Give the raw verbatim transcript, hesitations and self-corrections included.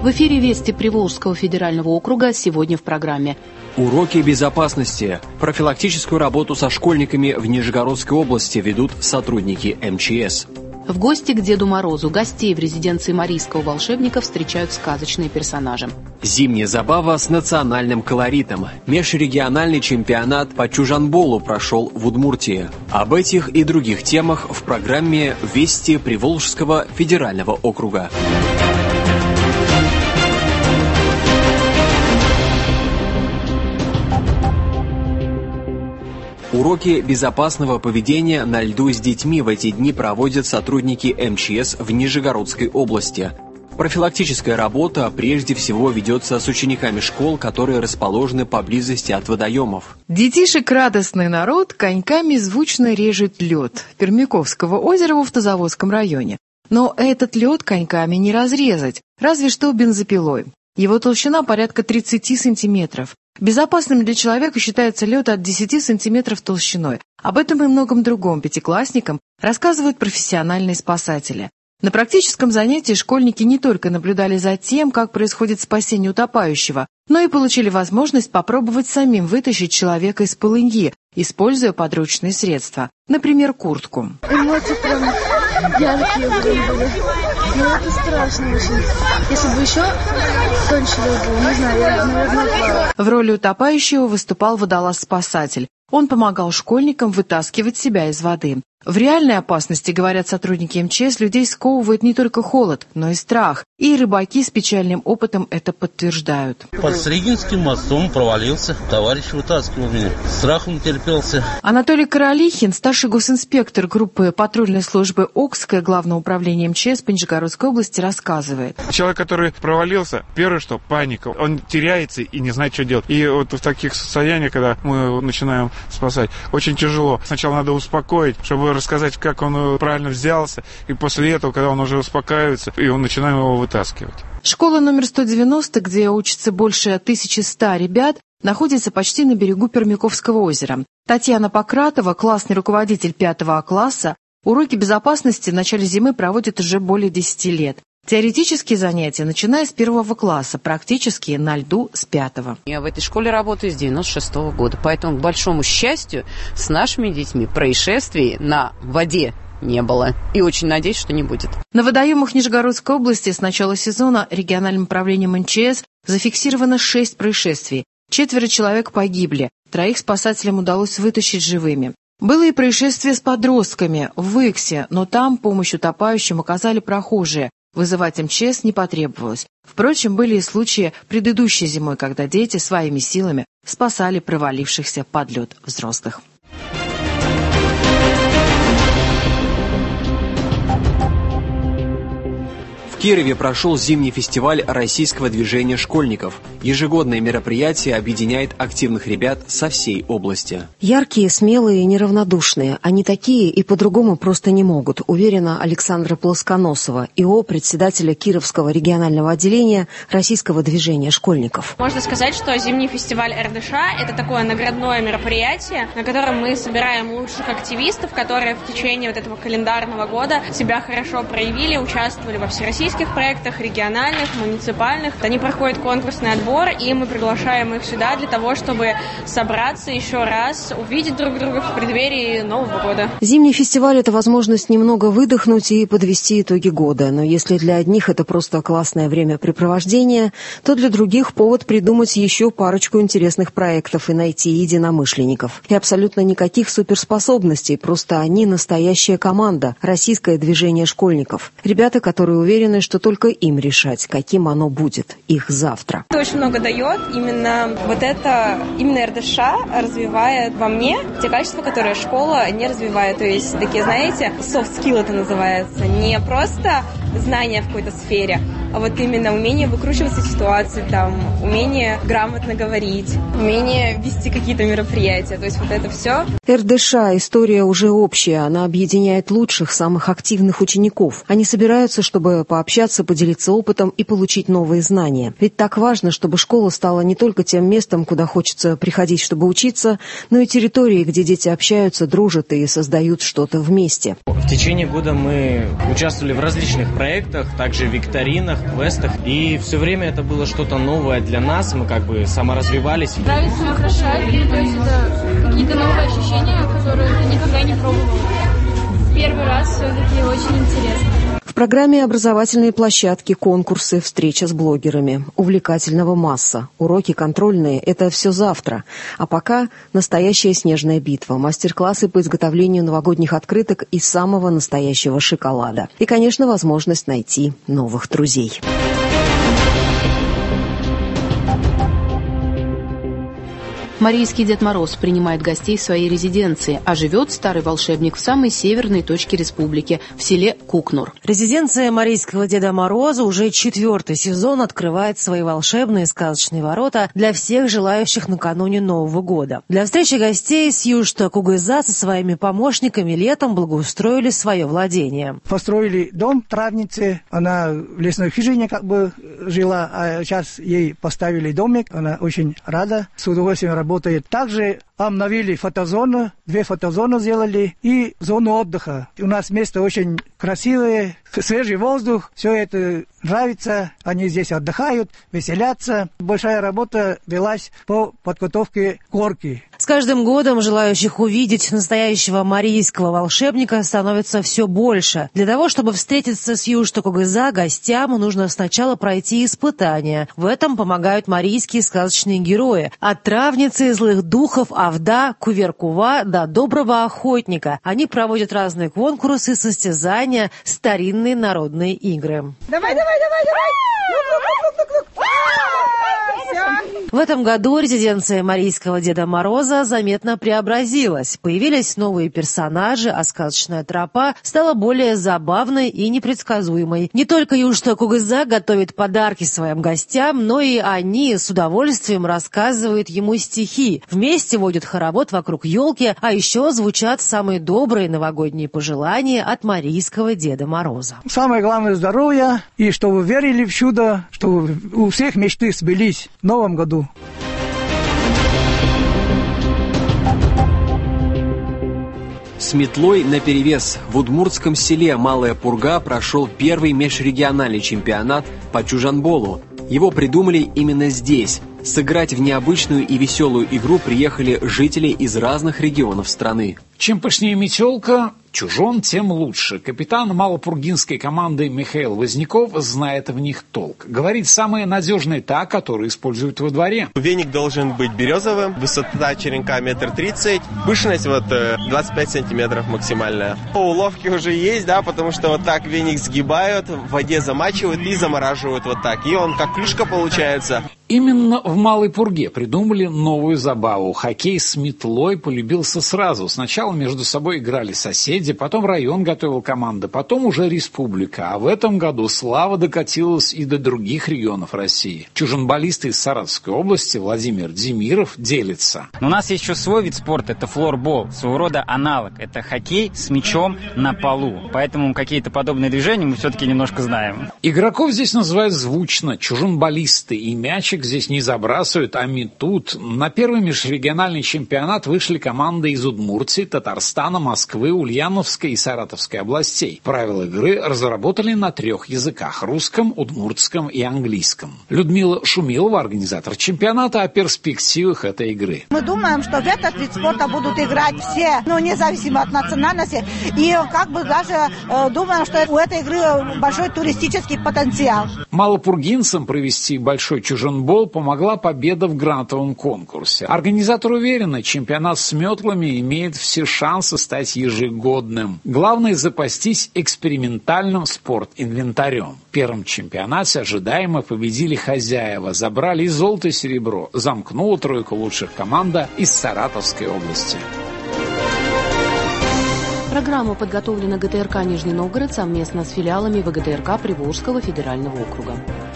В эфире «Вести Приволжского федерального округа» сегодня в программе. Уроки безопасности. Профилактическую работу со школьниками в Нижегородской области ведут сотрудники эм че эс. В гости к Деду Морозу гостей в резиденции Марийского волшебника встречают сказочные персонажи. Зимняя забава с национальным колоритом. Межрегиональный чемпионат по чужанболу прошел в Удмуртии. Об этих и других темах в программе «Вести Приволжского федерального округа». Уроки безопасного поведения на льду с детьми в эти дни проводят сотрудники эм че эс в Нижегородской области. Профилактическая работа прежде всего ведется с учениками школ, которые расположены поблизости от водоемов. Детишек радостный народ коньками звучно режет лед Пермяковского озера в Автозаводском районе. Но этот лед коньками не разрезать, разве что бензопилой. Его толщина порядка тридцати сантиметров. Безопасным для человека считается лед от десяти сантиметров толщиной. Об этом и многом другом пятиклассникам рассказывают профессиональные спасатели. На практическом занятии школьники не только наблюдали за тем, как происходит спасение утопающего, но и получили возможность попробовать самим вытащить человека из полыньи, используя подручные средства, например, куртку. Эмоции прям яркие были. Но это страшно очень. Если бы еще тоньше был, не знаю, я, наверное, плавала. В роли утопающего выступал водолаз-спасатель. Он помогал школьникам вытаскивать себя из воды. В реальной опасности, говорят сотрудники эм че эс, людей сковывает не только холод, но и страх. И рыбаки с печальным опытом это подтверждают. Под Срегинским мостом провалился. Товарищ вытаскивал меня. Страхом терпелся. Анатолий Королихин, старший госинспектор группы патрульной службы ОКСК Главного управления эм че эс по Нижегородской области, рассказывает. Человек, который провалился, первое, что паника. Он теряется и не знает, что делать. И вот в таких состояниях, когда мы начинаем спасать, очень тяжело. Сначала надо успокоить, чтобы рассказать, как он правильно взялся, и после этого, когда он уже успокаивается, и он начинаем его вытаскивать. Школа номер сто девяносто, где учатся больше тысячи ста ребят, находится почти на берегу Пермяковского озера. Татьяна Пократова, классный руководитель пятого А класса, уроки безопасности в начале зимы проводит уже более десяти лет. Теоретические занятия, начиная с первого класса, практические на льду с пятого. Я в этой школе работаю с девяносто шестого года, поэтому, к большому счастью, с нашими детьми происшествий на воде не было. И очень надеюсь, что не будет. На водоемах Нижегородской области с начала сезона региональным управлением эм че эс зафиксировано шесть происшествий. Четверо человек погибли, троих спасателям удалось вытащить живыми. Было и происшествие с подростками в Иксе, но там помощь утопающим оказали прохожие. Вызывать эм че эс не потребовалось. Впрочем, были и случаи предыдущей зимой, когда дети своими силами спасали провалившихся под лед взрослых. В Кирове прошел зимний фестиваль российского движения школьников. Ежегодное мероприятие объединяет активных ребят со всей области. Яркие, смелые и неравнодушные. Они такие и по-другому просто не могут, уверена Александра Плосконосова, ИО председателя Кировского регионального отделения российского движения школьников. Можно сказать, что зимний фестиваль эр дэ ша – это такое наградное мероприятие, на котором мы собираем лучших активистов, которые в течение вот этого календарного года себя хорошо проявили, участвовали во всероссийских проектах, региональных, муниципальных. Они проходят конкурсный отбор, и мы приглашаем их сюда для того, чтобы собраться еще раз, увидеть друг друга в преддверии Нового года. Зимний фестиваль – это возможность немного выдохнуть и подвести итоги года. Но если для одних это просто классное времяпрепровождение, то для других повод придумать еще парочку интересных проектов и найти единомышленников. И абсолютно никаких суперспособностей, просто они настоящая команда, российское движение школьников. Ребята, которые уверены, что только им решать, каким оно будет, их завтра. Это очень много дает. Именно вот это, именно эр дэ ша развивает во мне те качества, которые школа не развивает. То есть такие, знаете, soft skill это называется. Не просто знания в какой-то сфере, а вот именно умение выкручиваться из ситуации, там, умение грамотно говорить, умение вести какие-то мероприятия. То есть вот это все. эр дэ ша – история уже общая. Она объединяет лучших, самых активных учеников. Они собираются, чтобы пообщаться, поделиться опытом и получить новые знания. Ведь так важно, чтобы школа стала не только тем местом, куда хочется приходить, чтобы учиться, но и территорией, где дети общаются, дружат и создают что-то вместе. В течение года мы участвовали в различных проектах, также в викторинах. квестах. И все время это было что-то новое для нас, мы как бы саморазвивались. Нравится украшать, то есть это какие-то новые ощущения, которые ты никогда не пробовал. Первый раз все-таки очень интересно. В программе образовательные площадки, конкурсы, встреча с блогерами. Увлекательного масса. Уроки контрольные – это все завтра. А пока настоящая снежная битва. Мастер-классы по изготовлению новогодних открыток из самого настоящего шоколада. И, конечно, возможность найти новых друзей. Марийский Дед Мороз принимает гостей в своей резиденции, а живет старый волшебник в самой северной точке республики, в селе Кукнур. Резиденция Марийского Деда Мороза уже четвертый сезон открывает свои волшебные сказочные ворота для всех желающих накануне Нового года. Для встречи гостей с Юшта Кугыза со своими помощниками летом благоустроили свое владение. Построили дом травницы, она в лесной хижине как бы жила, а сейчас ей поставили домик, она очень рада, с удовольствием работает. Также обновили фотозону, две фотозоны сделали и зону отдыха. У нас место очень красивое, свежий воздух, все это нравится, они здесь отдыхают, веселятся. Большая работа велась по подготовке горки. С каждым годом желающих увидеть настоящего марийского волшебника становится все больше. Для того, чтобы встретиться с Юшта Кугыза, гостям нужно сначала пройти испытания. В этом помогают марийские сказочные герои. От травницы, злых духов, Авда, Куверкува до доброго охотника. Они проводят разные конкурсы, состязания, старинные народные игры. Давай, давай, давай, давай! В этом году резиденция Марийского Деда Мороза заметно преобразилась. Появились новые персонажи, а сказочная тропа стала более забавной и непредсказуемой. Не только Юшта Кугыза готовит подарки своим гостям, но и они с удовольствием рассказывают ему стихи. Вместе водят хоровод вокруг елки, а еще звучат самые добрые новогодние пожелания от Марийского Деда Мороза. Самое главное – здоровье, и чтобы верили в чудо, чтобы у всех мечты сбылись в новом году. С метлой наперевес в удмуртском селе Малая Пурга прошел первый межрегиональный чемпионат по чужанболу. Его придумали именно здесь. Сыграть в необычную и веселую игру приехали жители из разных регионов страны. Чем пышнее метелка, чужон, тем лучше. Капитан малопургинской команды Михаил Возняков знает в них толк. Говорит, самая надежная та, которую используют во дворе. Веник должен быть березовым, высота черенка метр тридцать, пышность вот двадцать пять сантиметров максимальная. Уловки уже есть, да, потому что вот так веник сгибают, в воде замачивают и замораживают вот так. И он как клюшка получается. Именно в Малой Пурге придумали новую забаву. Хоккей с метлой полюбился сразу. Сначала между собой играли соседи, потом район готовил команды, потом уже республика. А в этом году слава докатилась и до других регионов России. Чужанболисты из Саратовской области Владимир Демиров делится. У нас есть еще свой вид спорта, это флорбол, своего рода аналог. Это хоккей с мячом на полу. Поэтому какие-то подобные движения мы все-таки немножко знаем. Игроков здесь называют звучно чужанболисты, и мячик здесь не забрасывают, а метут. На первый межрегиональный чемпионат вышли команды из Удмуртии, Татарстана, Москвы, Ульяновской и Саратовской областей. Правила игры разработали на трех языках – русском, удмуртском и английском. Людмила Шумилова, организатор чемпионата, о перспективах этой игры. Мы думаем, что в этот вид спорта будут играть все, ну, независимо от национальности. И как бы даже э, думаем, что у этой игры большой туристический потенциал. Малопургинцам провести большой чужанбол помогла победа в грантовом конкурсе. Организатор уверен, чемпионат с метлами имеет все шансы стать ежегодным. Главное – запастись экспериментальным спортинвентарем. В первом чемпионате ожидаемо победили хозяева, забрали и золото, и серебро. Замкнула тройку лучших команда из Саратовской области. Программа подготовлена ГТРК «Нижний Новгород» совместно с филиалами ВГТРК Приволжского федерального округа.